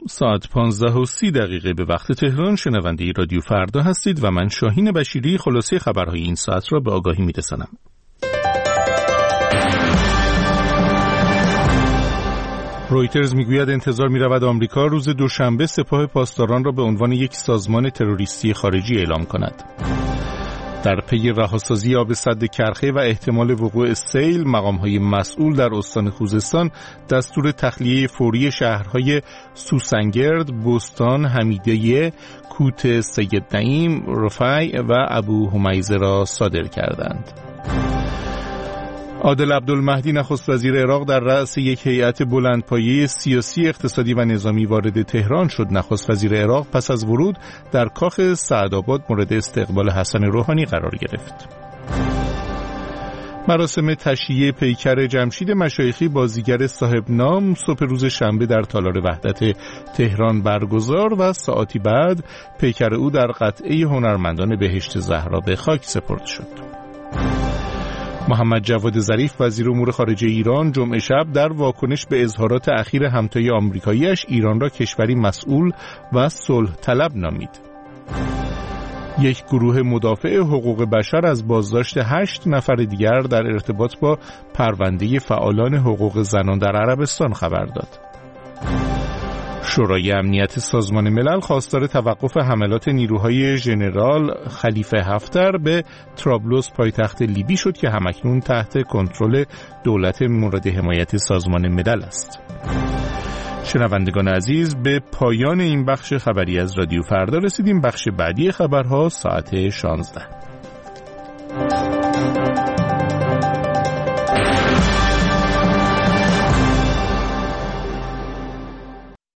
ساعت 15:30 به وقت تهران شنونده رادیو فردا هستید و من شاهین بشیری خلاصه خبرهای این ساعت را به آگاهی می‌رسانم. رویترز میگوید انتظار می‌رود آمریکا روز دوشنبه سپاه پاسداران را به عنوان یک سازمان تروریستی خارجی اعلام کند. در پی رهاسازی آب سد کرخه و احتمال وقوع سیل، مقام‌های مسئول در استان خوزستان دستور تخلیه فوری شهرهای سوسنگرد، بستان، حمیدیه، کوت سید نعیم، رفیع و ابو حمیزه را صادر کردند. عادل عبدالمهدی نخست وزیر عراق در رأس یک هیئت بلندپایه سیاسی، اقتصادی و نظامی وارد تهران شد. نخست وزیر عراق پس از ورود در کاخ سعدآباد مورد استقبال حسن روحانی قرار گرفت. مراسم تشییع پیکر جمشید مشایخی بازیگر صاحب نام صبح روز شنبه در تالار وحدت تهران برگزار و ساعتی بعد پیکر او در قلعه هنرمندان بهشت زهرا به خاک سپرد شد. محمد جواد ظریف وزیر امور خارجه ایران جمعه شب در واکنش به اظهارات اخیر همتای آمریکایی‌اش ایران را کشوری مسئول و صلح طلب نامید. یک گروه مدافع حقوق بشر از بازداشت 8 نفر دیگر در ارتباط با پرونده فعالان حقوق زنان در عربستان خبر داد. شورای امنیت سازمان ملل خواستار توقف حملات نیروهای ژنرال خلیفه حفتر به طرابلس پایتخت لیبی شد که همکنون تحت کنترل دولت مورد حمایت سازمان ملل است. شنوندگان عزیز، به پایان این بخش خبری از رادیو فردا رسیدیم. بخش بعدی خبرها ساعت 16.